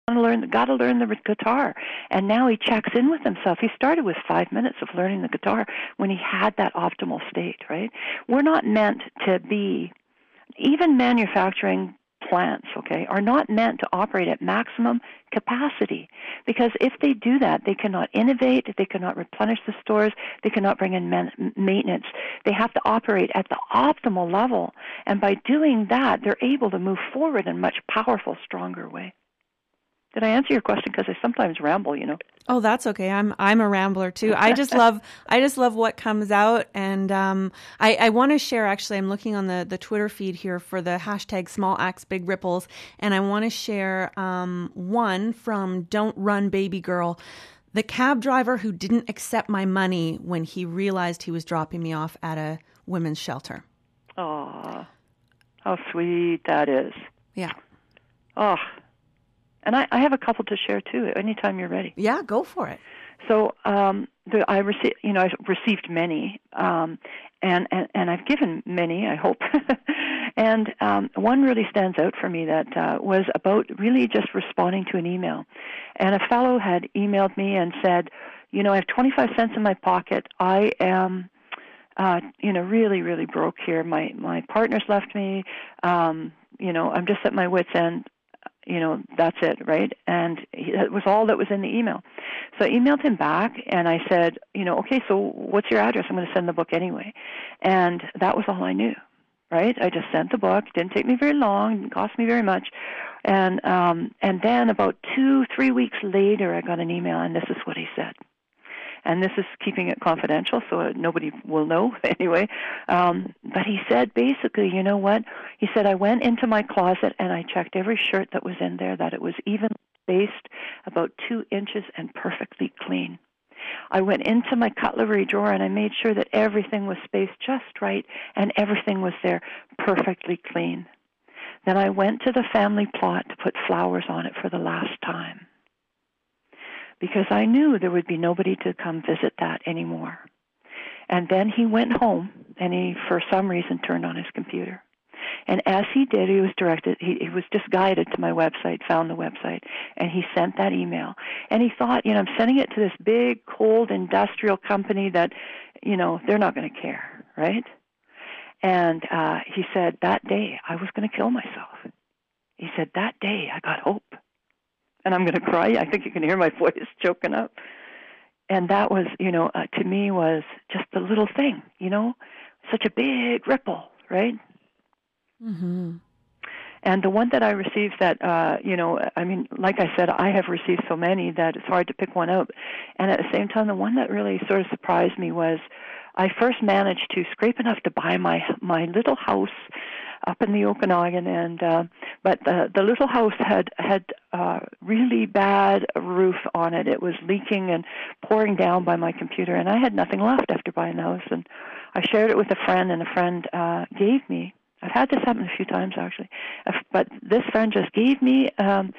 got to learn the guitar. And now he checks in with himself. He started with 5 minutes of learning the guitar when he had that optimal state, right? We're not meant to be, even manufacturing plants, okay, are not meant to operate at maximum capacity, because if they do that, they cannot innovate, they cannot replenish the stores, they cannot bring in maintenance. They have to operate at the optimal level, and by doing that, they're able to move forward in a much powerful, stronger way. Did I answer your question? Because I sometimes ramble, you know. Oh, that's okay. I'm a rambler too. I just love what comes out, and I want to share. Actually, I'm looking on the Twitter feed here for the hashtag Small Acts Big Ripples, and I want to share one from Don't Run Baby Girl, the cab driver who didn't accept my money when he realized he was dropping me off at a women's shelter. Oh, how sweet that is. Yeah. Oh. And I have a couple to share too. Anytime you're ready. Yeah, go for it. So I received many, and I've given many, I hope. And one really stands out for me that was about really just responding to an email. And a fellow had emailed me and said, you know, I have 25 cents in my pocket. I am, really, really broke here. My partner's left me. I'm just at my wit's end. That's it, right? And that was all that was in the email. So I emailed him back, and I said, okay, so what's your address? I'm going to send the book anyway. And that was all I knew, right? I just sent the book. It didn't take me very long. Didn't cost me very much. And then about 2-3 weeks later, I got an email, and this is what he said. And this is keeping it confidential, so nobody will know anyway. But he said, basically, you know what? He said, I went into my closet and I checked every shirt that was in there, that it was even spaced, about 2 inches, and perfectly clean. I went into my cutlery drawer and I made sure that everything was spaced just right and everything was there perfectly clean. Then I went to the family plot to put flowers on it for the last time, because I knew there would be nobody to come visit that anymore. And then he went home, and he, for some reason, turned on his computer. And as he did, he was just guided to my website, found the website, and he sent that email. And he thought, I'm sending it to this big, cold, industrial company that, they're not going to care, right? And he said, that day, I was going to kill myself. He said, that day, I got hope. And I'm going to cry. I think you can hear my voice choking up. And that was, to me, was just a little thing, such a big ripple, right? Mm-hmm. And the one that I received that, like I said, I have received so many that it's hard to pick one out. And at the same time, the one that really sort of surprised me was I first managed to scrape enough to buy my little house up in the Okanagan, and but the little house had really bad roof on it. It was leaking and pouring down by my computer, and I had nothing left after buying the house. And I shared it with a friend, and a friend gave me. I've had this happen a few times actually, but this friend just gave me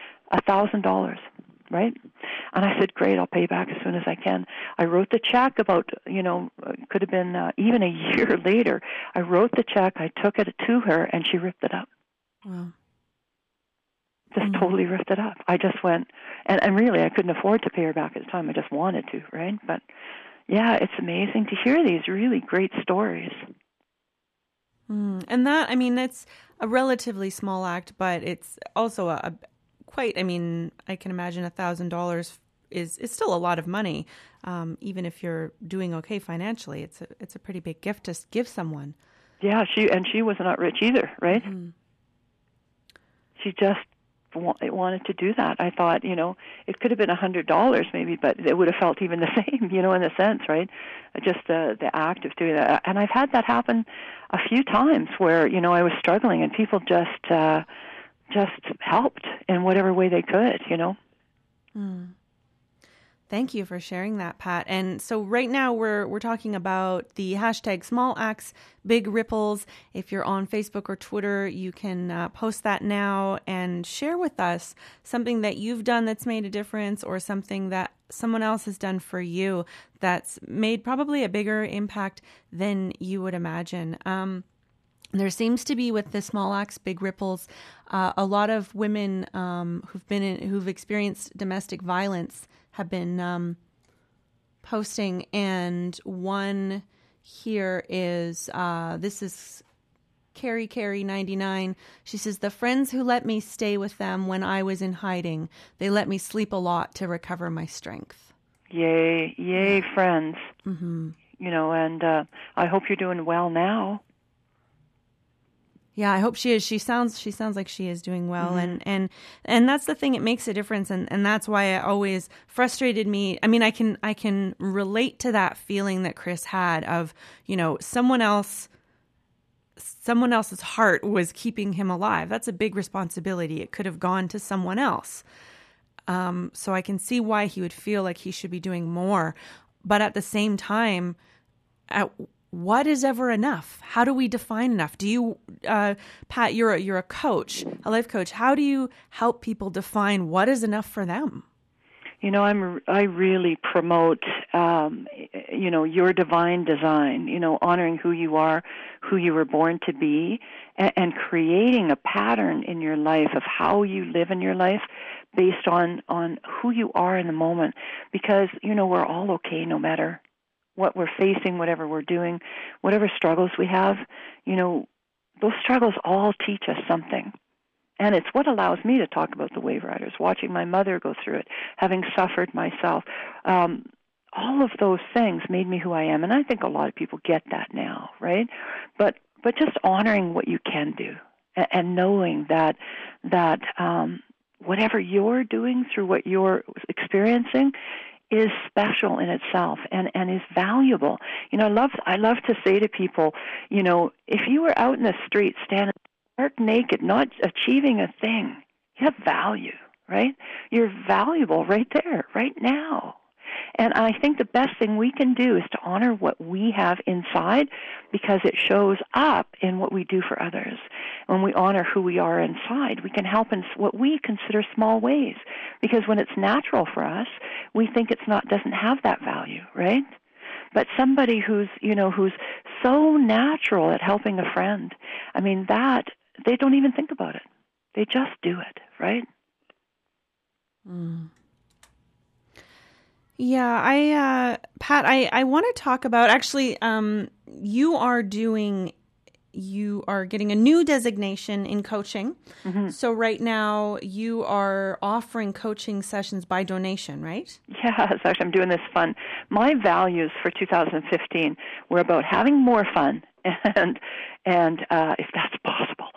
$1,000. Right? And I said, great, I'll pay back as soon as I can. I wrote the check about, could have been even a year later. I wrote the check, I took it to her, and she ripped it up. Wow. Just totally ripped it up. I just went, and really I couldn't afford to pay her back at the time. I just wanted to, right? But yeah, it's amazing to hear these really great stories. And that, it's a relatively small act, but it's also I can imagine $1,000 is still a lot of money, even if you're doing okay financially. It's a pretty big gift to give someone. Yeah, she was not rich either, right? Mm-hmm. She just wanted to do that. I thought, it could have been $100 maybe, but it would have felt even the same, in a sense, right? Just the act of doing that. And I've had that happen a few times where, I was struggling and people just helped in whatever way they could, Thank you for sharing that, Pat. And so right now we're talking about the hashtag Small Acts Big Ripples. If you're on Facebook or Twitter, you can post that now and share with us something that you've done that's made a difference, or something that someone else has done for you that's made probably a bigger impact than you would imagine. There seems to be, with the Small Axe Big Ripples, a lot of women who've experienced domestic violence have been posting, and one here is this is Carrie 99. She says, the friends who let me stay with them when I was in hiding, they let me sleep a lot to recover my strength. Yay, friends. Mm-hmm. And I hope you're doing well now. Yeah, I hope she is. She sounds like she is doing well. Mm-hmm. And that's the thing, it makes a difference, and that's why it always frustrated me. I mean, I can relate to that feeling that Chris had of, someone else's heart was keeping him alive. That's a big responsibility. It could have gone to someone else. So I can see why he would feel like he should be doing more. But at the same time, what is ever enough? How do we define enough? Do you, Pat, you're a coach, a life coach. How do you help people define what is enough for them? I really promote, your divine design, honoring who you are, who you were born to be, and creating a pattern in your life of how you live in your life based on who you are in the moment. Because, we're all okay no matter what we're facing, whatever we're doing, whatever struggles we have. Those struggles all teach us something. And it's what allows me to talk about the Wave Riders, watching my mother go through it, having suffered myself. All of those things made me who I am, and I think a lot of people get that now, right? But just honoring what you can do, and knowing that whatever you're doing through what you're experiencing is special in itself and is valuable. I love to say to people, if you were out in the street standing stark naked, not achieving a thing, you have value, right? You're valuable right there, right now. And I think the best thing we can do is to honor what we have inside, because it shows up in what we do for others. When we honor who we are inside, we can help in what we consider small ways. Because when it's natural for us, we think doesn't have that value, right? But somebody who's so natural at helping a friend, I mean, that they don't even think about it. They just do it, right? Mm. Yeah, Pat, I want to talk about, actually, you are getting a new designation in coaching. Mm-hmm. So right now you are offering coaching sessions by donation, right? Yes, actually I'm doing this fun. My values for 2015 were about having more fun and if that's possible,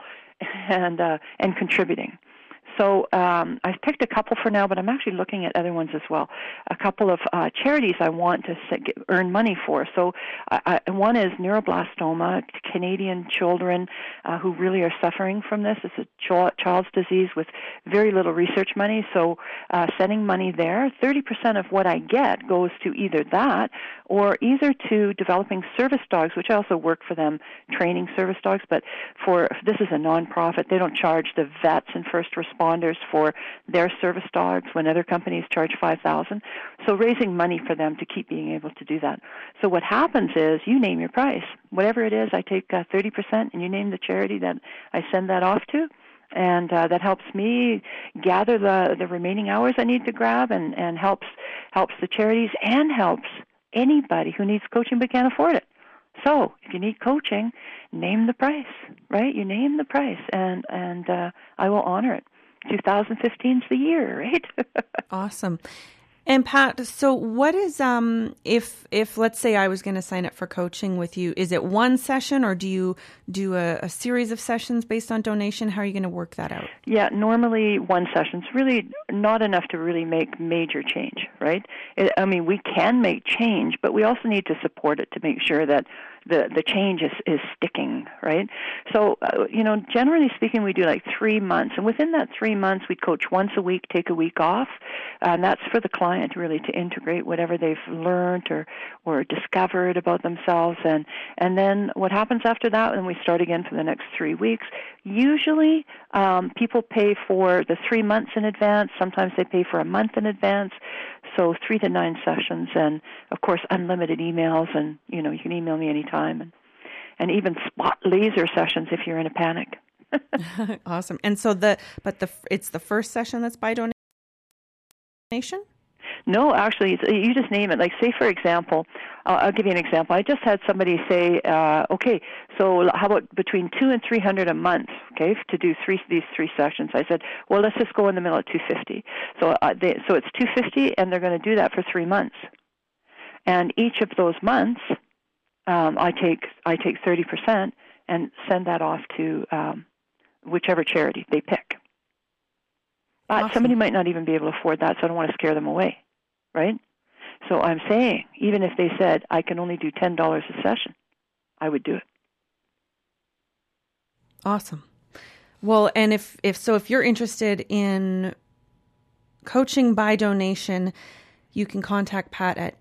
and contributing. So I've picked a couple for now, but I'm actually looking at other ones as well. A couple of charities I want to earn money for. So one is neuroblastoma, Canadian children who really are suffering from this. It's a child's disease with very little research money. So sending money there, 30% of what I get goes to either that or either to developing service dogs, which I also work for them, training service dogs. But this is a nonprofit. They don't charge the vets and first responders for their service dogs when other companies charge $5,000. So raising money for them to keep being able to do that. So what happens is you name your price. Whatever it is, I take 30%, and you name the charity that I send that off to. And that helps me gather the remaining hours I need to grab, and helps the charities and helps anybody who needs coaching but can't afford it. So if you need coaching, name the price, right? You name the price, and I will honor it. 2015's the year, right? Awesome. And Pat, so what is if let's say I was going to sign up for coaching with you, is it one session, or do you do a series of sessions based on donation? How are you going to work that out? Yeah, normally one session's really not enough to really make major change, right? We can make change, but we also need to support it to make sure that the change is sticking, right? So, generally speaking, we do like 3 months. And within that 3 months, we coach once a week, take a week off. And that's for the client really to integrate whatever they've learned or discovered about themselves. And then what happens after that, and we start again for the next 3 weeks. Usually, people pay for the 3 months in advance. Sometimes they pay for a month in advance. So 3 to 9 sessions, and of course unlimited emails, and you can email me anytime, and even spot laser sessions if you're in a panic. Awesome. And so it's the first session that's by donation? No, actually, you just name it. Like, say, for example, I'll give you an example. I just had somebody say, okay, so how about between $200 and $300 a month, okay, to do these three sessions? I said, well, let's just go in the middle at $250. So it's $250, and they're going to do that for 3 months. And each of those months, I take 30% and send that off to whichever charity they pick. But awesome. Somebody might not even be able to afford that, so I don't want to scare them away, right? So I'm saying, even if they said, I can only do $10 a session, I would do it. Awesome. Well, and if you're interested in coaching by donation, you can contact Pat at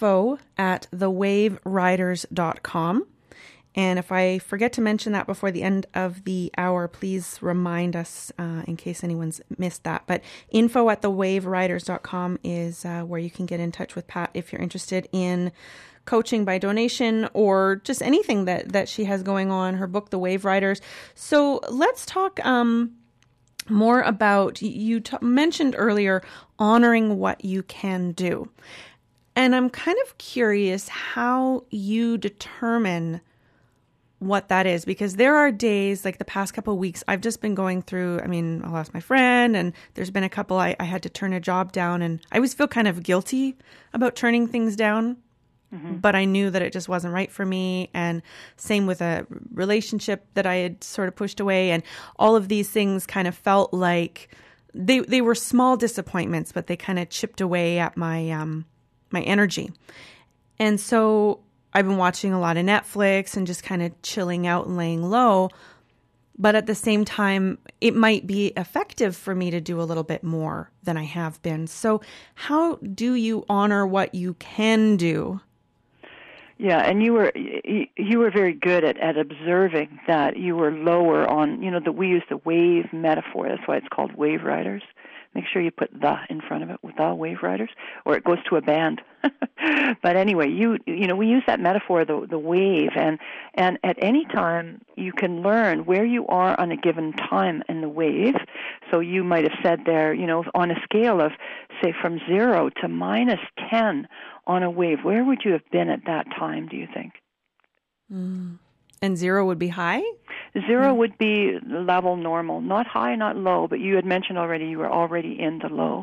info@thewaveriders.com. And if I forget to mention that before the end of the hour, please remind us in case anyone's missed that. But info@thewaveriders.com is where you can get in touch with Pat if you're interested in coaching by donation or just anything that she has going on, her book, The Wave Riders. So let's talk more about, you mentioned earlier, honoring what you can do. And I'm kind of curious how you determine what that is, because there are days, like the past couple of weeks, I've just been going through, I lost my friend, and there's been a couple I had to turn a job down, and I always feel kind of guilty about turning things down, but I knew that it just wasn't right for me. And same with a relationship that I had sort of pushed away, and all of these things kind of felt like they were small disappointments, but they kind of chipped away at my my energy. And so I've been watching a lot of Netflix and just kind of chilling out and laying low. But at the same time, it might be effective for me to do a little bit more than I have been. So how do you honor what you can do? Yeah, and you were very good at observing that you were lower on, we use the wave metaphor. That's why it's called Wave Riders. Make sure you put the in front of it, with the Wave Riders, or it goes to a band. But anyway, we use that metaphor, the wave, and at any time you can learn where you are on a given time in the wave. So you might have said there, on a scale of, say, from 0 to -10 on a wave, where would you have been at that time, do you think? And 0 would be high? 0 would be level normal, not high, not low, but you had mentioned already you were already in the low.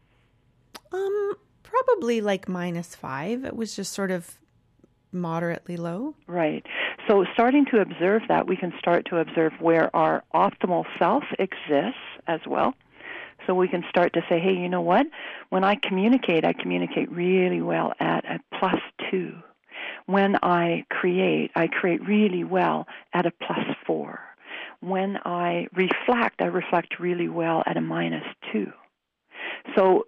Probably like -5. It was just sort of moderately low. Right. So starting to observe that, we can start to observe where our optimal self exists as well. So we can start to say, hey, you know what? When I communicate really well at a +2. When I create really well at a +4. When I reflect really well at a -2. So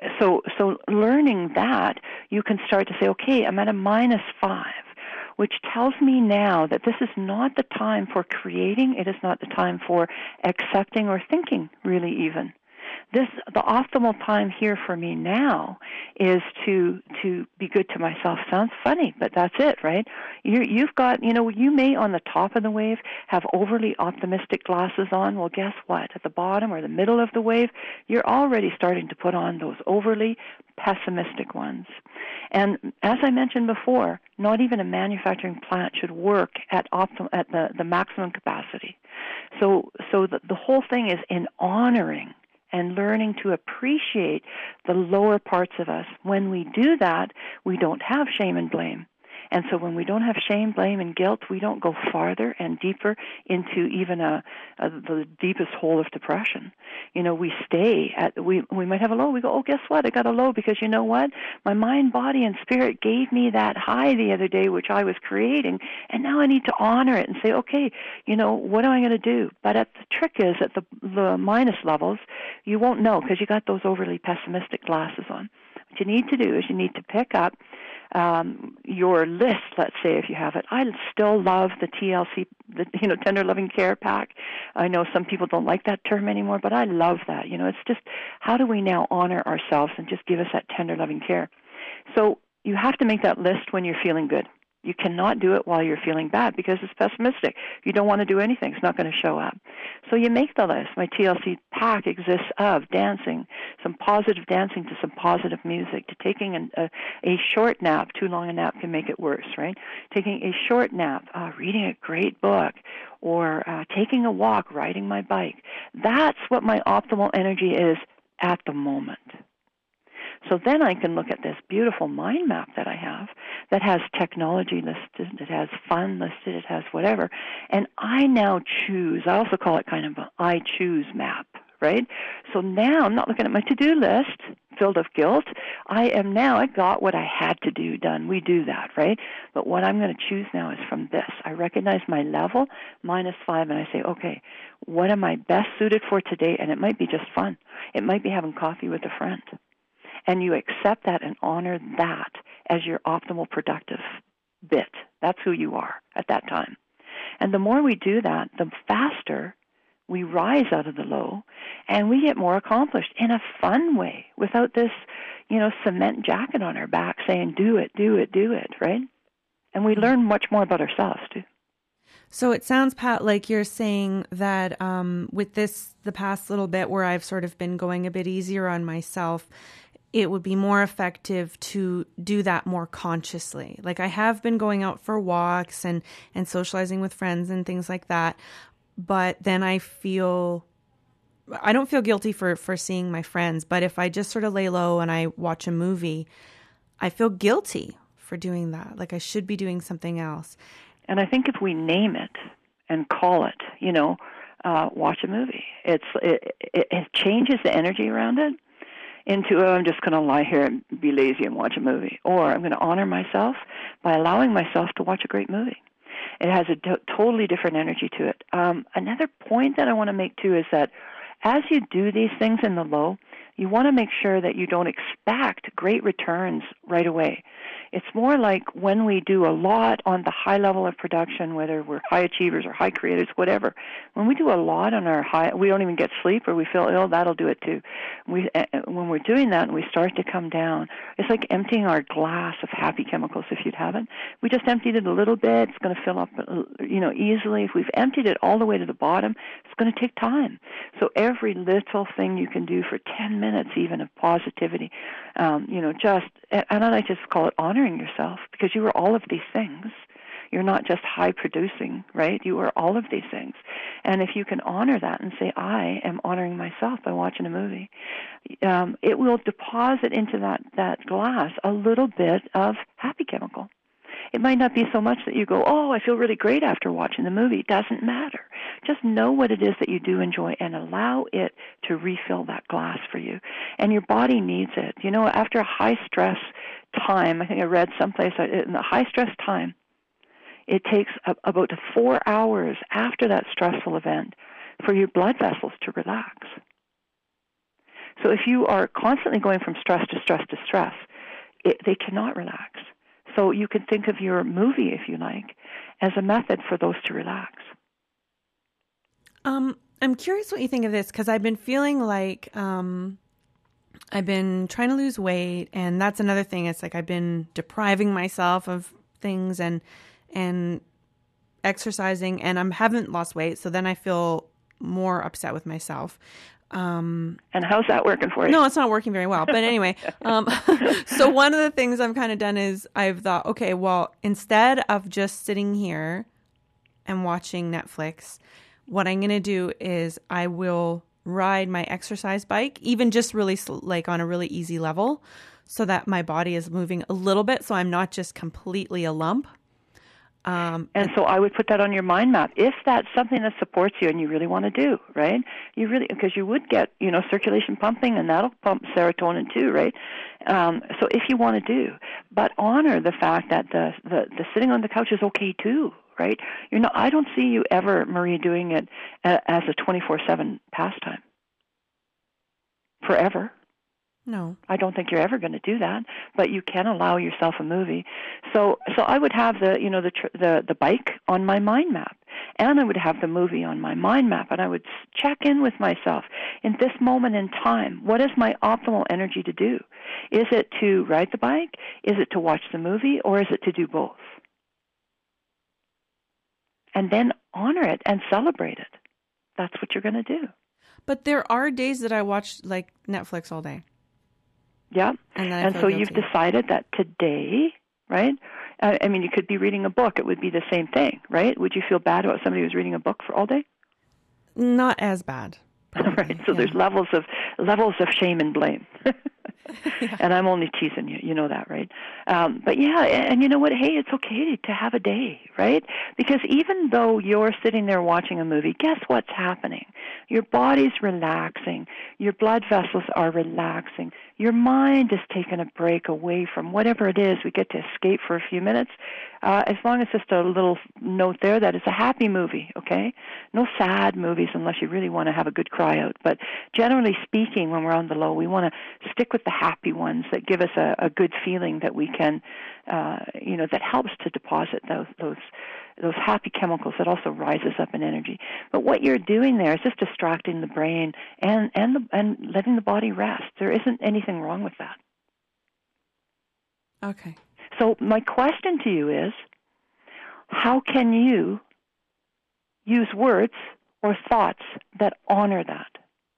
learning that, you can start to say, okay, I'm at a -5, which tells me now that this is not the time for creating. It is not the time for accepting or thinking, really, even. The optimal time here for me now is to be good to myself. Sounds funny, but that's it, right? You've got, you may on the top of the wave have overly optimistic glasses on. Well, guess what? At the bottom or the middle of the wave, you're already starting to put on those overly pessimistic ones. And as I mentioned before, not even a manufacturing plant should work at the maximum capacity. So the whole thing is in honoring and learning to appreciate the lower parts of us. When we do that, we don't have shame and blame. And so when we don't have shame, blame, and guilt, we don't go farther and deeper into even the deepest hole of depression. We stay we might have a low. We go, oh, guess what? I got a low because you know what? My mind, body, and spirit gave me that high the other day, which I was creating, and now I need to honor it and say, okay, what am I going to do? But the trick is at the minus levels, you won't know because you got those overly pessimistic glasses on. What you need to do is you need to pick up your list, let's say, if you have it. I still love the TLC, the Tender Loving Care Pack. I know some people don't like that term anymore, but I love that. It's just, how do we now honor ourselves and just give us that tender loving care? So you have to make that list when you're feeling good. You cannot do it while you're feeling bad because it's pessimistic. You don't want to do anything. It's not going to show up. So you make the list. My TLC pack exists of dancing, some positive dancing to some positive music, to taking a short nap. Too long a nap can make it worse, right? Taking a short nap, reading a great book, or taking a walk, riding my bike. That's what my optimal energy is at the moment. So then I can look at this beautiful mind map that I have that has technology listed, it has fun listed, it has whatever. And I now choose, I also call it kind of an I choose map, right? So now I'm not looking at my to-do list filled of guilt. I got what I had to do done. We do that, right? But what I'm going to choose now is from this. I recognize my level, -5, and I say, okay, what am I best suited for today? And it might be just fun. It might be having coffee with a friend. And you accept that and honor that as your optimal productive bit. That's who you are at that time. And the more we do that, the faster we rise out of the low, and we get more accomplished in a fun way without this, cement jacket on our back saying, do it, do it, do it, right? And we learn much more about ourselves, too. So it sounds, Pat, like you're saying that with the past little bit where I've sort of been going a bit easier on myself, it would be more effective to do that more consciously. Like I have been going out for walks and socializing with friends and things like that. But then I don't feel guilty for seeing my friends. But if I just sort of lay low and I watch a movie, I feel guilty for doing that. Like I should be doing something else. And I think if we name it and call it, watch a movie, it changes the energy around it into, I'm just going to lie here and be lazy and watch a movie. Or I'm going to honor myself by allowing myself to watch a great movie. It has a totally different energy to it. Another point that I want to make, too, is that as you do these things in the low, you want to make sure that you don't expect great returns right away. It's more like when we do a lot on the high level of production, whether we're high achievers or high creators, whatever. When we do a lot on our high, we don't even get sleep or we feel ill, that'll do it too. When we're doing that and we start to come down, it's like emptying our glass of happy chemicals if you haven't. We just emptied it a little bit. It's going to fill up, easily. If we've emptied it all the way to the bottom, it's going to take time. So every little thing you can do for 10 minutes even of positivity, and I just call it honoring yourself, because you are all of these things. You're not just high producing, right? You are all of these things. And if you can honor that and say, I am honoring myself by watching a movie, it will deposit into that glass a little bit of happy chemical. It might not be so much that you go, oh, I feel really great after watching the movie. It doesn't matter. Just know what it is that you do enjoy and allow it to refill that glass for you. And your body needs it. After a high-stress time, I think I read someplace, in the high-stress time, it takes about 4 hours after that stressful event for your blood vessels to relax. So if you are constantly going from stress to stress to stress, they cannot relax. So you can think of your movie, if you like, as a method for those to relax. I'm curious what you think of this, because I've been feeling like I've been trying to lose weight, and that's another thing. It's like I've been depriving myself of things and exercising, and I haven't lost weight, so then I feel more upset with myself. And how's that working for you? No, it's not working very well. But anyway, so one of the things I've kind of done is I've thought, okay, well, instead of just sitting here and watching Netflix, what I'm going to do is I will ride my exercise bike, even just really like on a really easy level, so that my body is moving a little bit, so I'm not just completely a lump. And so I would put that on your mind map if that's something that supports you and you really want to do, right? Because you would get, circulation pumping, and that'll pump serotonin too, right? So if you want to do, but honor the fact that the sitting on the couch is okay too, right? I don't see you ever, Marie, doing it as a 24/7 pastime. Forever. No. I don't think you're ever going to do that, but you can allow yourself a movie. So I would have the bike on my mind map, and I would have the movie on my mind map, and I would check in with myself in this moment in time. What is my optimal energy to do? Is it to ride the bike? Is it to watch the movie? Or is it to do both? and then honor it and celebrate it. That's what you're going to do. But there are days that I watch like Netflix all day. Yeah. And so you've decided that today, right? I mean, you could be reading a book. It would be the same thing, right? Would you feel bad about somebody who's reading a book for all day? Not as bad. Probably, right. So there's levels of shame and blame. Yeah. And I'm only teasing you. You know that, right? But yeah, and you know what? Hey, it's okay to have a day, right? Because even though you're sitting there watching a movie, guess what's happening? Your body's relaxing. Your blood vessels are relaxing. Your mind is taking a break away from whatever it is. We get to escape for a few minutes. As long as just a little note there that it's a happy movie, okay? No sad movies unless you really want to have a good cry out. But generally speaking, when we're on the low, we want to stick with the happy ones that give us a good feeling that we can, that helps to deposit those happy chemicals that also rises up in energy. But what you're doing there is just distracting the brain and letting the body rest. There isn't anything wrong with that. Okay. So my question to you is, how can you use words or thoughts that honor that?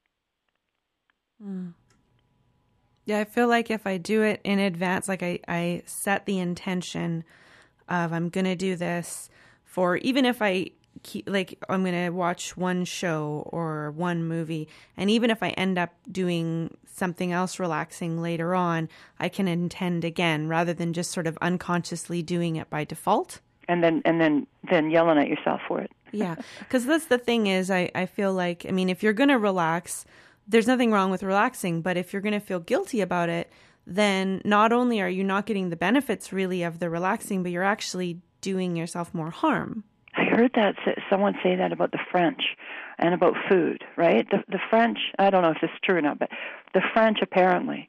Yeah, I feel like if I do it in advance, like I set the intention of I'm going to do this for, even if I'm going to watch one show or one movie, and even if I end up doing something else relaxing later on, I can intend again rather than just sort of unconsciously doing it by default. And then yelling at yourself for it. Yeah, because that's the thing is I feel like, I mean, if you're going to relax, there's nothing wrong with relaxing, but if you're going to feel guilty about it, then not only are you not getting the benefits really of the relaxing, but you're actually doing yourself more harm. I heard that someone say that about the French and about food, right? The French, I don't know if this is true or not, but the French apparently,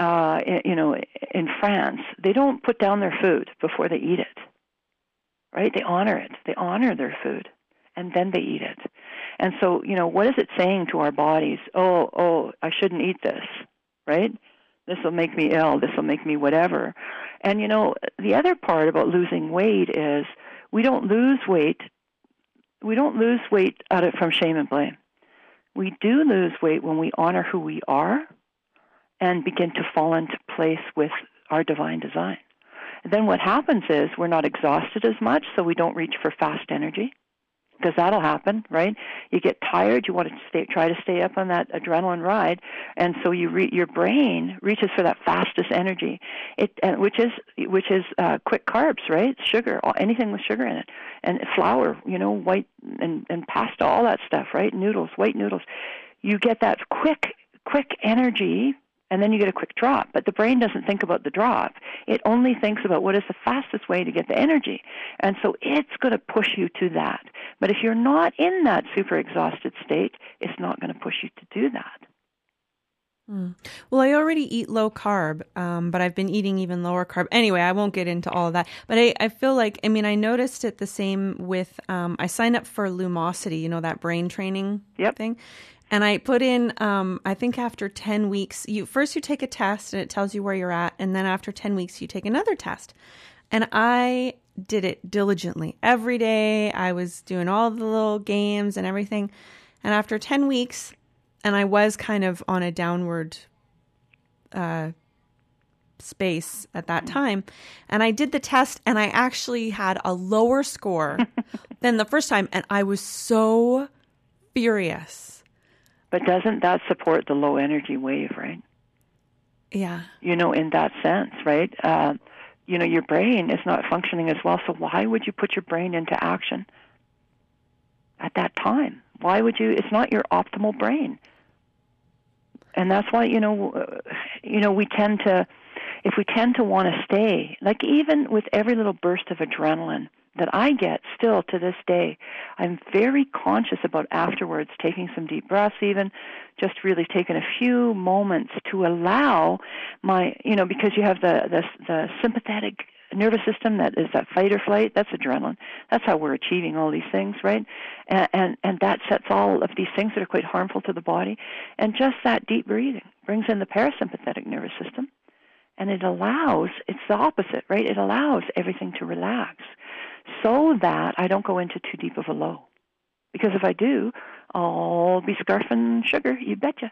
in France, they don't put down their food before they eat it, right? They honor it. They honor their food, and then they eat it. And so, what is it saying to our bodies? Oh, I shouldn't eat this, right? This will make me ill. This will make me whatever. And, the other part about losing weight is we don't lose weight. We don't lose weight from shame and blame. We do lose weight when we honor who we are and begin to fall into place with our divine design. And then what happens is we're not exhausted as much, so we don't reach for fast energy. Because that'll happen, right? You get tired, you want to try to stay up on that adrenaline ride, and so your brain reaches for that fastest energy, which is quick carbs, right? Sugar, anything with sugar in it, and flour, white and pasta, all that stuff, right? Noodles, white noodles. You get that quick energy. And then you get a quick drop. But the brain doesn't think about the drop. It only thinks about what is the fastest way to get the energy. And so it's going to push you to that. But if you're not in that super exhausted state, it's not going to push you to do that. Well, I already eat low carb, but I've been eating even lower carb. Anyway, I won't get into all of that. But I feel like, I noticed it the same with, I signed up for Lumosity, that brain training thing. And I put in, I think after 10 weeks, you take a test and it tells you where you're at. And then after 10 weeks, you take another test. And I did it diligently. Every day I was doing all the little games and everything. And after 10 weeks, and I was kind of on a downward space at that time. And I did the test and I actually had a lower score than the first time. And I was so furious. But doesn't that support the low energy wave, right? Yeah. In that sense, right? Your brain is not functioning as well, so why would you put your brain into action at that time? Why would you? It's not your optimal brain. And that's why, we tend to, if we tend to want to stay, like even with every little burst of adrenaline that I get still to this day, I'm very conscious about afterwards taking some deep breaths, even just really taking a few moments to allow my, because you have the sympathetic nervous system that is that fight or flight, that's adrenaline. That's how we're achieving all these things, right? And that sets all of these things that are quite harmful to the body. And just that deep breathing brings in the parasympathetic nervous system. And it's the opposite, right? It allows everything to relax. so that I don't go into too deep of a low. Because if I do, I'll be scarfing sugar, you betcha.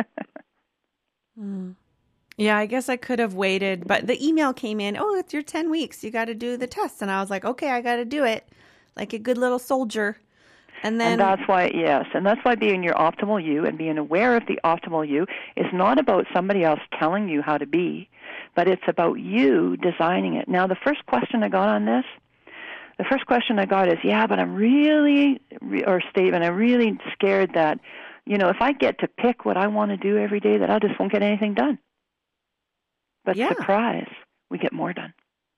Yeah, I guess I could have waited, but the email came in, oh, it's your 10 weeks. You got to do the test. And I was like, okay, I got to do it like a good little soldier. And that's why, yes, and that's why being your optimal you and being aware of the optimal you is not about somebody else telling you how to be, but it's about you designing it. Now, the first question I got on this, is, yeah, but I'm really scared that, if I get to pick what I want to do every day, that I just won't get anything done. But surprise, we get more done.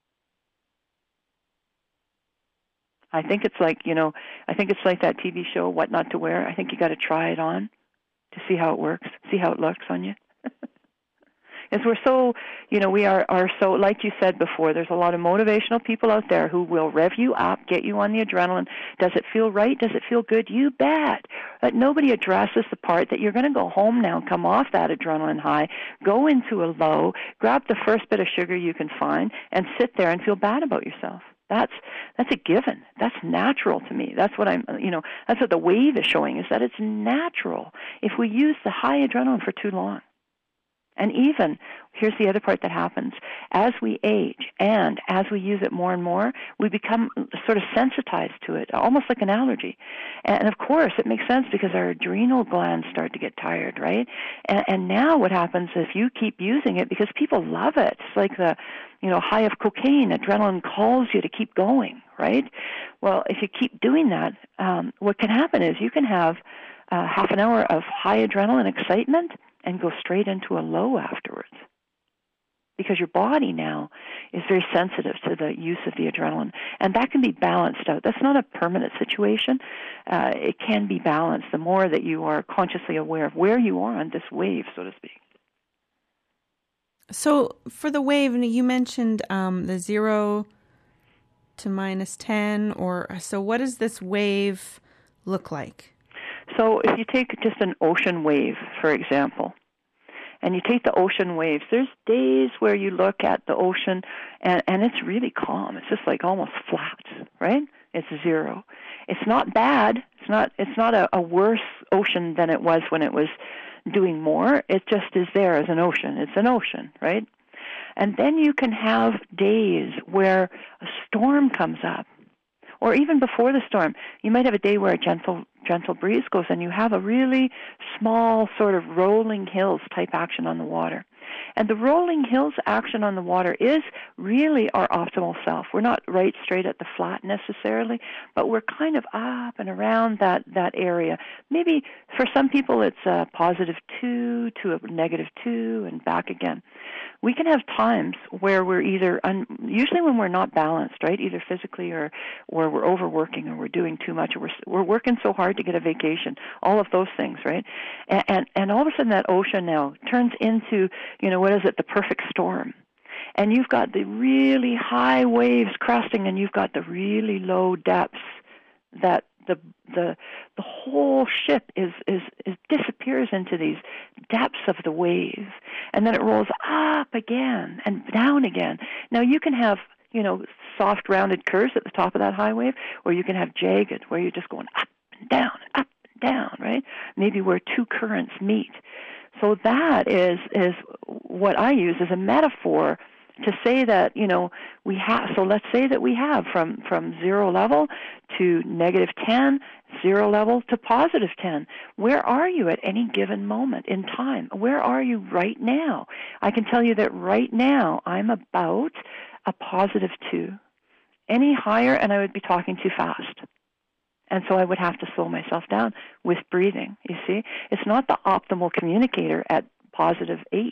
I think it's like, that TV show, What Not to Wear. I think you got to try it on to see how it works, see how it looks on you. As we're so, we are so, like you said before, there's a lot of motivational people out there who will rev you up, get you on the adrenaline. Does it feel right? Does it feel good? You bet. But nobody addresses the part that you're going to go home now, come off that adrenaline high, go into a low, grab the first bit of sugar you can find, and sit there and feel bad about yourself. That's a given. That's natural to me. That's what that's what the wave is showing, is that it's natural if we use the high adrenaline for too long. And even, here's the other part that happens, as we age and as we use it more and more, we become sort of sensitized to it, almost like an allergy. And of course, it makes sense because our adrenal glands start to get tired, right? And now what happens if you keep using it, because people love it, it's like the high of cocaine, adrenaline calls you to keep going, right? Well, if you keep doing that, what can happen is you can have half an hour of high adrenaline excitement and go straight into a low afterwards, because your body now is very sensitive to the use of the adrenaline, and that can be balanced out. That's not a permanent situation. It can be balanced the more that you are consciously aware of where you are on this wave, so to speak. So for the wave, you mentioned the 0 to -10, so what does this wave look like? So if you take just an ocean wave, for example, and you take the ocean waves, there's days where you look at the ocean and it's really calm. It's just like almost flat, right? It's 0. It's not bad. It's not a worse ocean than it was when it was doing more. It just is there as an ocean. It's an ocean, right? And then you can have days where a storm comes up. Or even before the storm, you might have a day where a gentle breeze goes and you have a really small sort of rolling hills type action on the water. And the rolling hills action on the water is really our optimal self. We're not right straight at the flat necessarily, but we're kind of up and around that area. Maybe for some people it's a +2 to a -2 and back again. We can have times where we're either, usually when we're not balanced, right, either physically or we're overworking or we're doing too much or we're working so hard to get a vacation, all of those things, right? And all of a sudden that ocean now turns into, what is it, the perfect storm. And you've got the really high waves cresting and you've got the really low depths that the whole ship is disappears into these depths of the wave, and then it rolls up again and down again. Now you can have soft rounded curves at the top of that high wave, or you can have jagged where you're just going up and down, right? Maybe where two currents meet. So that is what I use as a metaphor to say that, we have, so let's say that we have from 0 level to -10, 0 level to +10. Where are you at any given moment in time? Where are you right now? I can tell you that right now I'm about a +2. Any higher and I would be talking too fast. And so I would have to slow myself down with breathing, you see. It's not the optimal communicator at +8.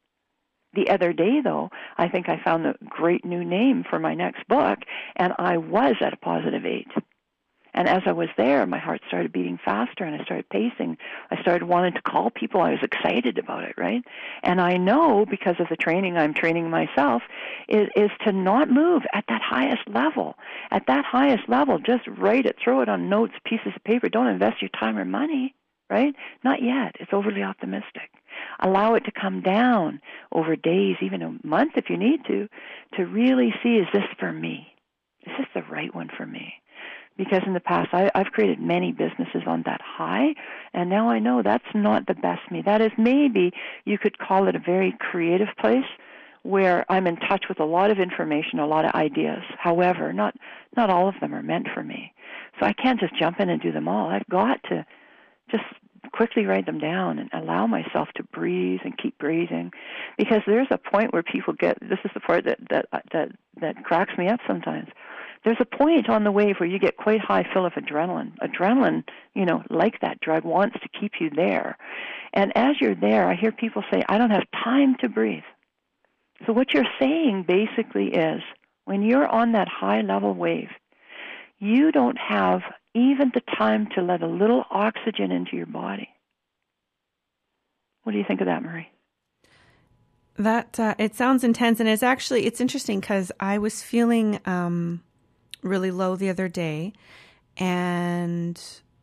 The other day, though, I think I found a great new name for my next book, and I was at a +8. And as I was there, my heart started beating faster, and I started pacing. I started wanting to call people. I was excited about it, right? And I know, because of the training I'm training myself, is to not move at that highest level. At that highest level, just write it, throw it on notes, pieces of paper. Don't invest your time or money, right? Not yet. It's overly optimistic. Allow it to come down over days, even a month if you need to really see, is this for me? Is this the right one for me? Because in the past, I've created many businesses on that high, and now I know that's not the best me. That is, maybe you could call it a very creative place where I'm in touch with a lot of information, a lot of ideas. However, not all of them are meant for me. So I can't just jump in and do them all. I've got to just quickly write them down and allow myself to breathe and keep breathing, because there's a point where people get, this is the part that cracks me up sometimes. There's a point on the wave where you get quite high full of adrenaline. Adrenaline, like that drug, wants to keep you there. And as you're there, I hear people say, I don't have time to breathe. So what you're saying basically is, when you're on that high level wave, you don't have even the time to let a little oxygen into your body. What do you think of that, Marie? That it sounds intense, and it's interesting because I was feeling really low the other day, and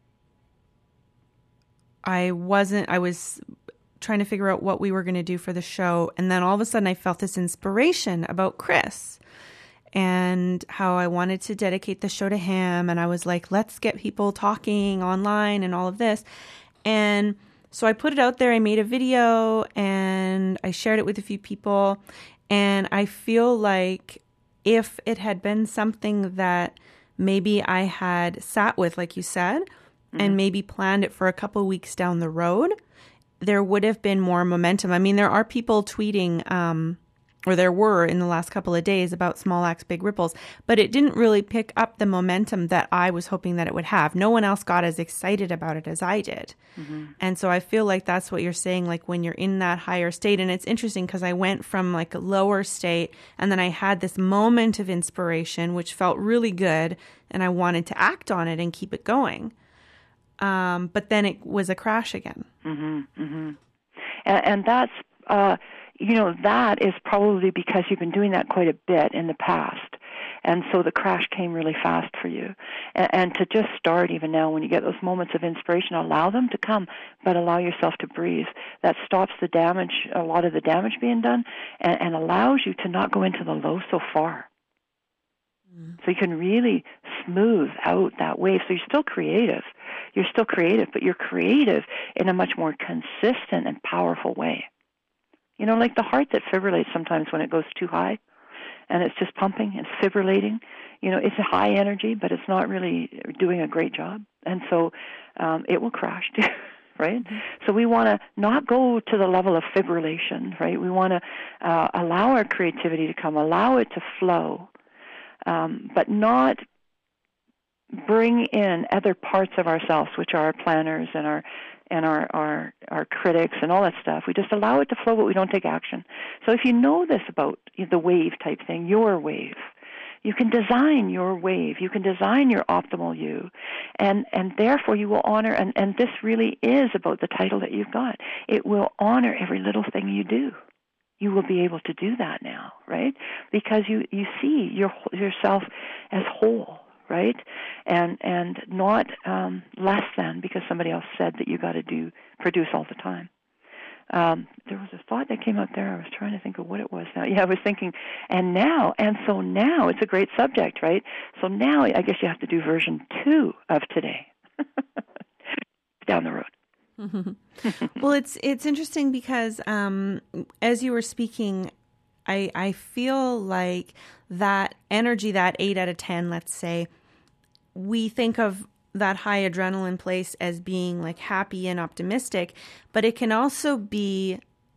I was trying to figure out what we were going to do for the show, and then all of a sudden I felt this inspiration about Chris and how I wanted to dedicate the show to him, and I was like, let's get people talking online and all of this. And so I put it out there, I made a video, and I shared it with a few people, and I feel like if it had been something that maybe I had sat with, like you said, and maybe planned it for a couple of weeks down the road, there would have been more momentum. I mean, there are people tweeting, or there were in the last couple of days, about Small Acts, Big Ripples, but it didn't really pick up the momentum that I was hoping that it would have. No one else got as excited about it as I did. Mm-hmm. And so I feel like that's what you're saying, like when you're in that higher state. And it's interesting because I went from like a lower state, and then I had this moment of inspiration, which felt really good, and I wanted to act on it and keep it going. But then it was a crash again. Mm-hmm, mm-hmm. And that's... that is probably because you've been doing that quite a bit in the past. And so the crash came really fast for you. And to just start even now, when you get those moments of inspiration, allow them to come, but allow yourself to breathe. That stops the damage, a lot of the damage being done, and allows you to not go into the low so far. So you can really smooth out that wave. So you're still creative. But you're creative in a much more consistent and powerful way. Like the heart that fibrillates sometimes when it goes too high, and it's just pumping and fibrillating. It's a high energy, but it's not really doing a great job. And so it will crash too, right? Mm-hmm. So we want to not go to the level of fibrillation, right? We want to allow our creativity to come, allow it to flow, but not bring in other parts of ourselves, which are our planners and our critics and all that stuff. We just allow it to flow, but we don't take action. So if you know this about the wave type thing, your wave, you can design your wave. You can design your optimal you. And therefore you will honor, and this really is about the title that you've got. It will honor every little thing you do. You will be able to do that now, right? Because you see yourself as whole, right? And not less than because somebody else said that you got to produce all the time. There was a thought that came out there. I was trying to think of what it was now. Yeah, I was thinking, so now it's a great subject, right? So now I guess you have to do version 2 of today down the road. Well, it's interesting because as you were speaking, I feel like that energy, that 8 out of 10, let's say, we think of that high adrenaline place as being like happy and optimistic, but it can also be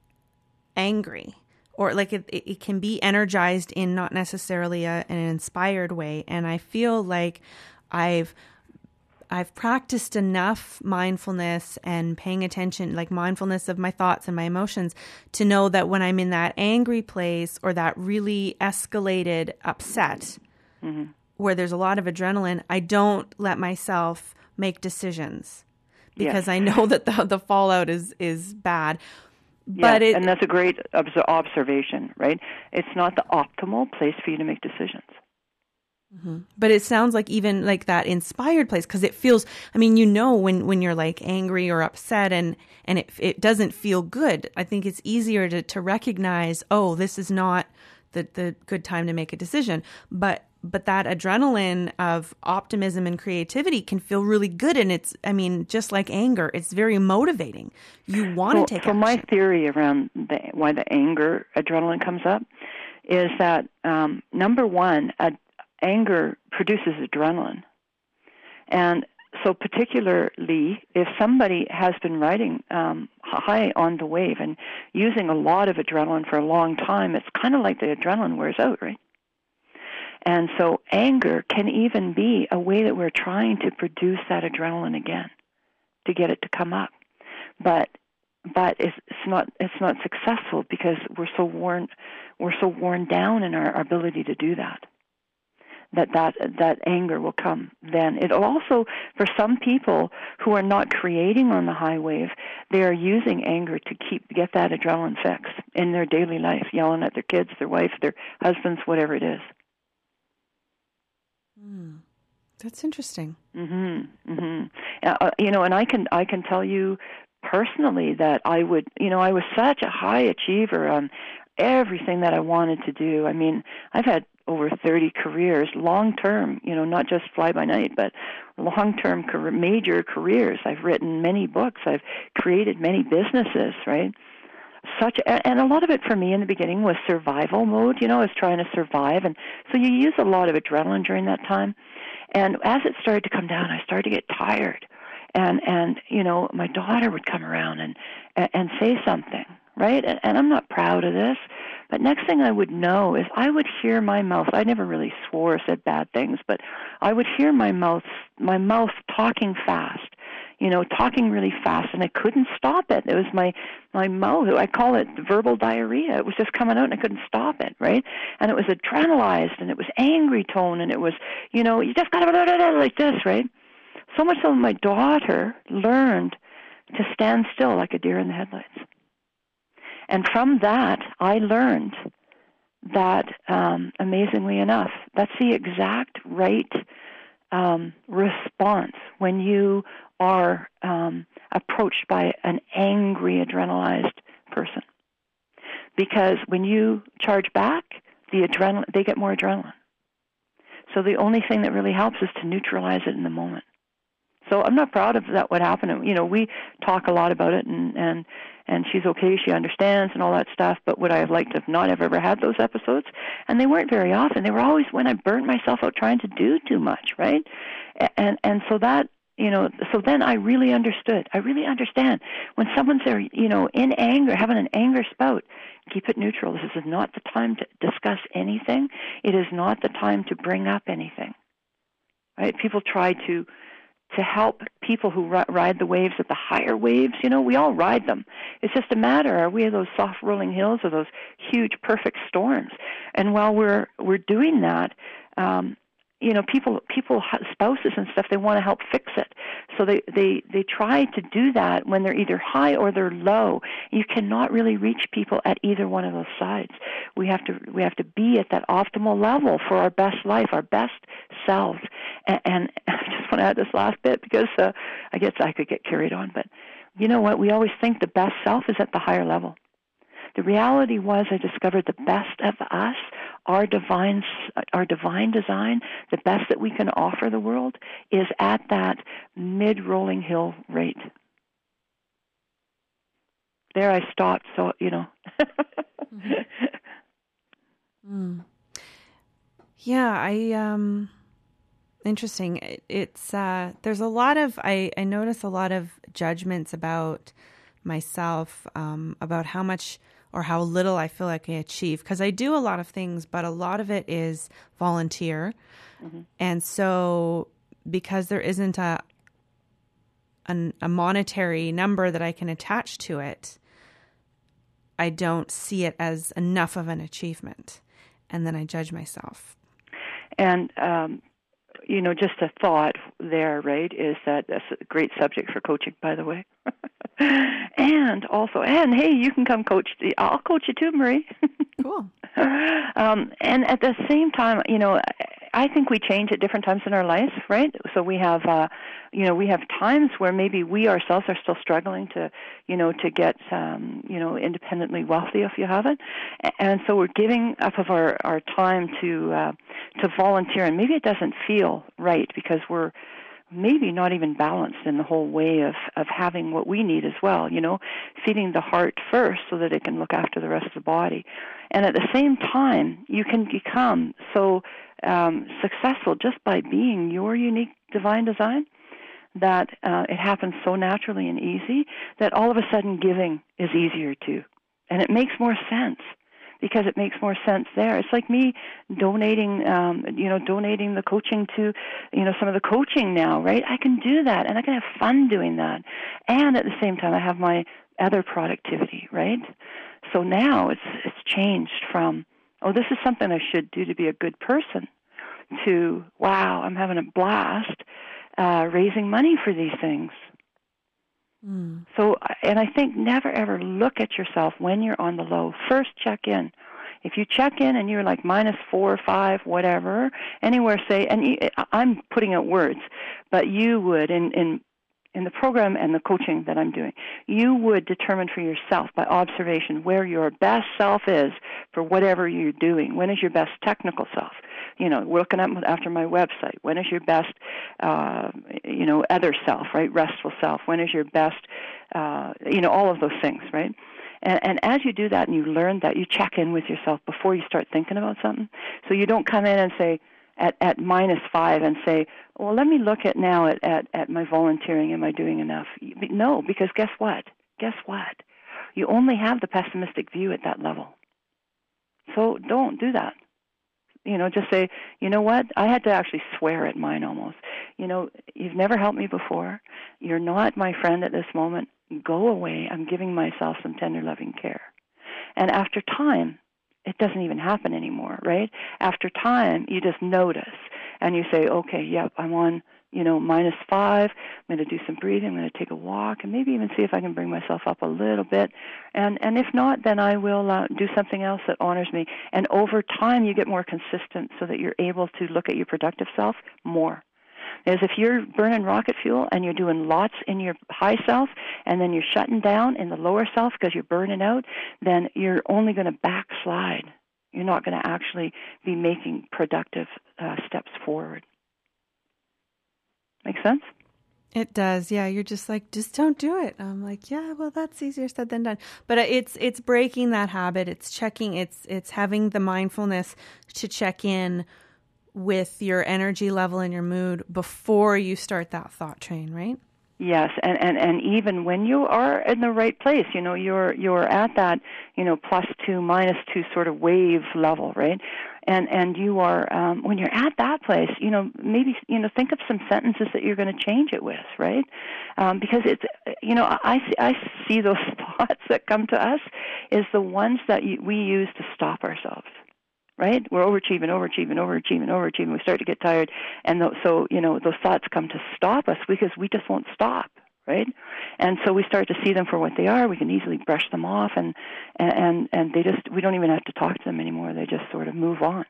angry, or like it can be energized in not necessarily an inspired way. And I feel like I've practiced enough mindfulness and paying attention, like mindfulness of my thoughts and my emotions, to know that when I'm in that angry place or that really escalated upset, mm-hmm. where there's a lot of adrenaline, I don't let myself make decisions because I know that the fallout is bad. But and that's a great observation, right? It's not the optimal place for you to make decisions. Mm-hmm. But it sounds like even like that inspired place, because it feels, I mean, when you're like angry or upset and it doesn't feel good, I think it's easier to recognize, oh, this is not the good time to make a decision. But that adrenaline of optimism and creativity can feel really good. And it's, I mean, just like anger, it's very motivating. You want to take action. So my theory around why the anger adrenaline comes up is that, number one, anger produces adrenaline. And so particularly if somebody has been riding high on the wave and using a lot of adrenaline for a long time, it's kind of like the adrenaline wears out, right? And so anger can even be a way that we're trying to produce that adrenaline again, to get it to come up. But it's not successful because we're so worn down in our ability to do that. That anger will come then. It'll also, for some people who are not creating on the high wave, they are using anger to get that adrenaline fix in their daily life, yelling at their kids, their wife, their husbands, whatever it is. That's interesting. Mm-hmm. Mm-hmm. And I can tell you personally that I was such a high achiever on everything that I wanted to do. I mean, I've had over 30 careers, long-term, not just fly-by-night, but long-term major careers. I've written many books. I've created many businesses, right? And a lot of it for me in the beginning was survival mode. I was trying to survive. And so you use a lot of adrenaline during that time. And as it started to come down, I started to get tired. And my daughter would come around and say something, right? And I'm not proud of this. But next thing I would know is I would hear my mouth. I never really swore or said bad things, but I would hear my mouth talking fast, talking really fast, and I couldn't stop it. It was my mouth. I call it verbal diarrhea. It was just coming out, and I couldn't stop it, right? And it was adrenalized, and it was angry tone, and it was, you just got to like this, right? So much so my daughter learned to stand still like a deer in the headlights. And from that, I learned that, amazingly enough, that's the exact right response when you are approached by an angry, adrenalized person. Because when you charge back, they get more adrenaline. So the only thing that really helps is to neutralize it in the moment. So I'm not proud of that, what happened. We talk a lot about it, and she's okay, she understands and all that stuff, but would I have liked to have not have ever had those episodes? And they weren't very often. They were always when I burnt myself out trying to do too much, right? And so that, so then I really understood. I really understand. When someone's there, in anger, having an anger spout, keep it neutral. This is not the time to discuss anything. It is not the time to bring up anything, right? People try to help people who ride the waves at the higher waves. We all ride them. It's just a matter, are we those soft rolling hills or those huge perfect storms? And while we're doing that, people, spouses and stuff, they want to help fix it. So they try to do that when they're either high or they're low. You cannot really reach people at either one of those sides. We have to be at that optimal level for our best life, our best selves. And I just want to add this last bit because I guess I could get carried on. But you know what? We always think the best self is at the higher level. The reality was I discovered the best of us, our divine design, the best that we can offer the world is at that mid-rolling hill rate. There I stopped, so, Mm-hmm. Mm. Yeah, interesting. It's, there's a lot of, I notice a lot of judgments about myself, about how much or how little I feel like I achieve. Because I do a lot of things, but a lot of it is volunteer. Mm-hmm. And so because there isn't a monetary number that I can attach to it, I don't see it as enough of an achievement. And then I judge myself. And, just a thought there, right, is that that's a great subject for coaching, by the way. And hey, you can come coach. I'll coach you too, Marie. Cool. And at the same time, I think we change at different times in our life, right? So we have, we have times where maybe we ourselves are still struggling to get, independently wealthy if you haven't. And so we're giving up of our time to volunteer, and maybe it doesn't feel right because we're maybe not even balanced in the whole way of having what we need as well, feeding the heart first so that it can look after the rest of the body. And at the same time, you can become so successful just by being your unique divine design that it happens so naturally and easy that all of a sudden giving is easier too. And it makes more sense because it makes more sense there. It's like me donating the coaching to, some of the coaching now, right? I can do that, and I can have fun doing that. And at the same time, I have my other productivity, right? So now it's changed from, this is something I should do to be a good person, to, wow, I'm having a blast raising money for these things. So, and I think never ever look at yourself when you're on the low. First check in. If you check in and you're like -4 or 5, whatever, anywhere, say, and I'm putting out words, but you would, in the program and the coaching that I'm doing, you would determine for yourself by observation where your best self is for whatever you're doing. When is your best technical self? Looking up after my website. When is your best, other self, right? Restful self. When is your best, all of those things, right? And as you do that and you learn that, you check in with yourself before you start thinking about something. So you don't come in and say, at -5 and say, well, let me look at now at my volunteering. Am I doing enough? No, because guess what? You only have the pessimistic view at that level. So don't do that. Just say, you know what? I had to actually swear at mine almost. You've never helped me before. You're not my friend at this moment. Go away. I'm giving myself some tender, loving care. And after time, it doesn't even happen anymore, right? After time, you just notice, and you say, okay, yep, I'm on, -5. I'm going to do some breathing. I'm going to take a walk, and maybe even see if I can bring myself up a little bit. And if not, then I will do something else that honors me. And over time, you get more consistent so that you're able to look at your productive self more. As if you're burning rocket fuel and you're doing lots in your high self and then you're shutting down in the lower self because you're burning out, then you're only going to backslide. You're not going to actually be making productive steps forward. Make sense? It does. Yeah. You're just like, just don't do it. I'm like, yeah, well, that's easier said than done. But it's breaking that habit. It's checking, it's having the mindfulness to check in with your energy level and your mood before you start that thought train, right? Yes, and even when you are in the right place, you're at that, +2, -2 sort of wave level, right? And you are, when you're at that place, maybe, think of some sentences that you're going to change it with, right? Because it's, I see those thoughts that come to us is the ones that we use to stop ourselves. Right? We're overachieving. We start to get tired. And so, those thoughts come to stop us because we just won't stop, right? And so we start to see them for what they are. We can easily brush them off and they just, we don't even have to talk to them anymore. They just sort of move on.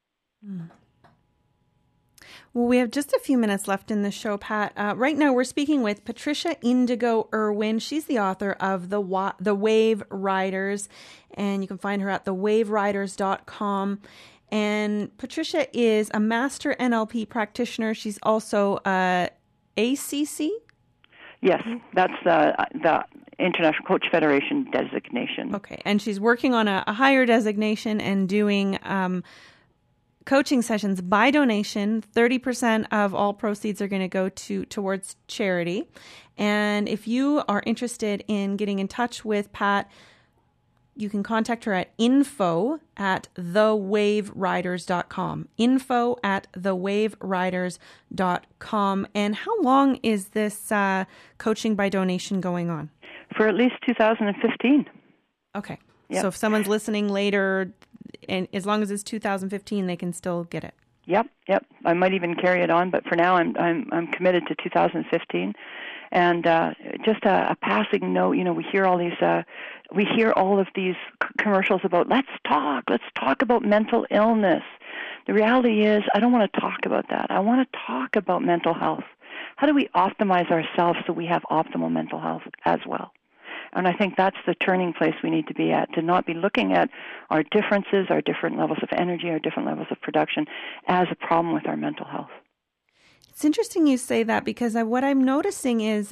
Well, we have just a few minutes left in the show, Pat. Right now, we're speaking with Patricia Indigo Irwin. She's the author of The Wave Riders, and you can find her at thewaveriders.com. And Patricia is a master NLP practitioner. She's also ACC? Yes, that's the International Coach Federation designation. Okay, and she's working on a higher designation and doing coaching sessions by donation. 30% of all proceeds are going to go towards charity. And if you are interested in getting in touch with Pat, you can contact her at info@thewaveriders.com. info@thewaveriders.com. And how long is this coaching by donation going on? For at least 2015. Okay. Yep. So if someone's listening later, and as long as it's 2015, they can still get it. Yep. I might even carry it on, but for now, I'm committed to 2015, And just a passing note, we hear all of these commercials about let's talk about mental illness. The reality is, I don't want to talk about that. I want to talk about mental health. How do we optimize ourselves so we have optimal mental health as well? And I think that's the turning place we need to be at, to not be looking at our differences, our different levels of energy, our different levels of production as a problem with our mental health. It's interesting you say that, because what I'm noticing is,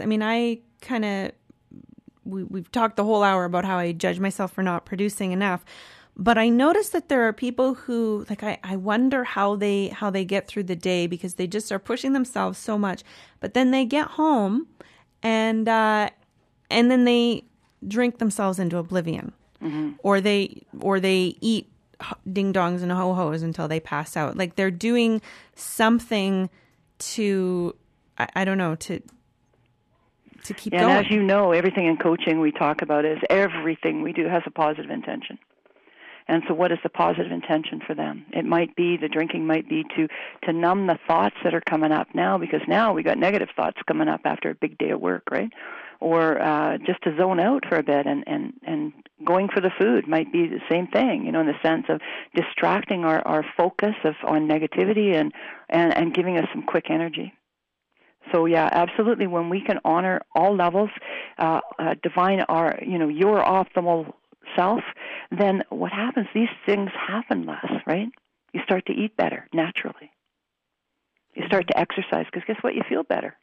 we've talked the whole hour about how I judge myself for not producing enough. But I notice that there are people who, I wonder how they get through the day, because they just are pushing themselves so much. But then they get home and then they drink themselves into oblivion, mm-hmm. or they eat ding dongs and ho hos until they pass out. Like they're doing something to, I don't know, to keep going. And as you know, everything in coaching we talk about is everything we do has a positive intention. And so what is the positive intention for them? It might be, the drinking might be to numb the thoughts that are coming up now, because now we got negative thoughts coming up after a big day of work, right? Or just to zone out for a bit, and going for the food might be the same thing, in the sense of distracting our focus on negativity and giving us some quick energy. So yeah, absolutely, when we can honor all levels, divine your optimal self, then what happens? These things happen less, right? You start to eat better naturally. You start to exercise, because guess what? You feel better.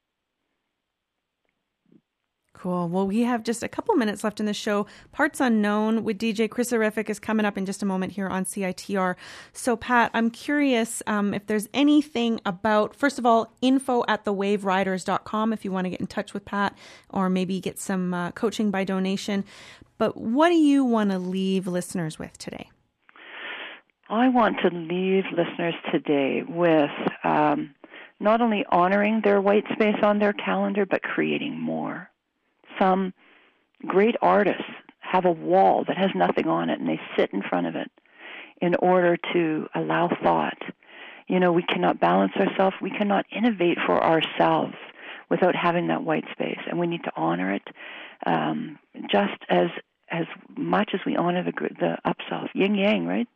Cool. Well, we have just a couple minutes left in the show. Parts Unknown with DJ Chris Horrific is coming up in just a moment here on CITR. So, Pat, I'm curious if there's anything about, first of all, info@thewaveriders.com if you want to get in touch with Pat, or maybe get some coaching by donation. But what do you want to leave listeners with today? I want to leave listeners today with not only honoring their white space on their calendar, but creating more. Some great artists have a wall that has nothing on it, and they sit in front of it in order to allow thought. We cannot balance ourselves. We cannot innovate for ourselves without having that white space, and we need to honor it just as much as we honor the up-self. Yin-yang, right?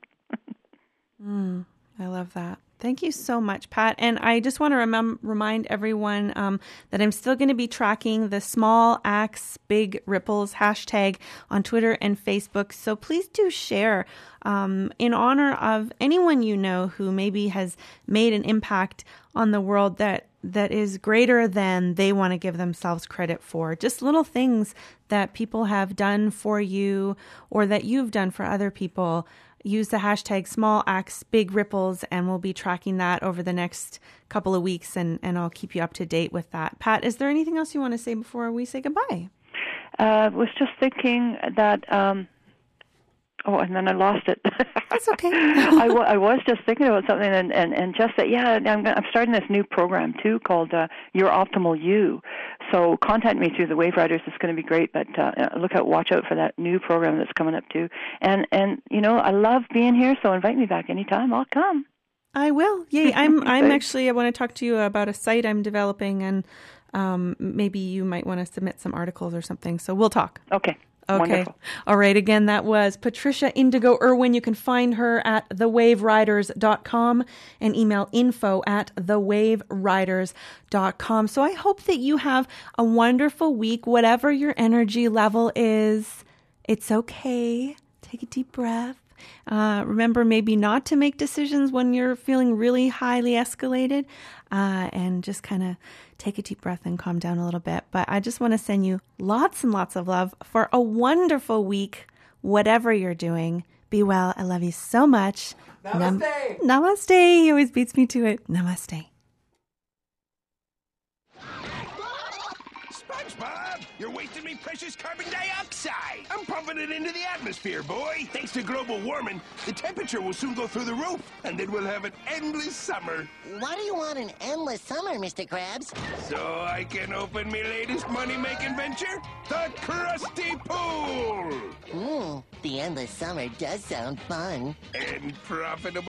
I love that. Thank you so much, Pat. And I just want to remind everyone that I'm still going to be tracking the Small Acts Big Ripples hashtag on Twitter and Facebook. So please do share in honor of anyone you know who maybe has made an impact on the world that is greater than they want to give themselves credit for. Just little things that people have done for you or that you've done for other people. Use the hashtag Small Acts Big Ripples, and we'll be tracking that over the next couple of weeks, and I'll keep you up to date with that. Pat, is there anything else you want to say before we say goodbye? I was just thinking that, and then I lost it. That's okay. I was just thinking about something, and just that, I'm starting this new program, too, called Your Optimal You. So contact me through the Wave Riders. It's going to be great, but watch out for that new program that's coming up, too. And I love being here, so invite me back anytime. I'll come. I will. Yay. I'm actually, I want to talk to you about a site I'm developing, and maybe you might want to submit some articles or something. So we'll talk. Okay. Wonderful. All right. Again, that was Patricia Indigo Irwin. You can find her at thewaveriders.com and email info@thewaveriders.com. So I hope that you have a wonderful week, whatever your energy level is. It's okay. Take a deep breath. Remember maybe not to make decisions when you're feeling really highly escalated, and just kind of take a deep breath and calm down a little bit. But I just want to send you lots and lots of love for a wonderful week, whatever you're doing. Be well. I love you so much. Namaste. Namaste. He always beats me to it. Namaste. SpongeBob, you're wasting me precious carbon dioxide. I'm pumping it into the atmosphere, boy. Thanks to global warming, the temperature will soon go through the roof, and then we'll have an endless summer. Why do you want an endless summer, Mr. Krabs? So I can open my latest money-making venture, the Krusty Pool. The endless summer does sound fun. And profitable.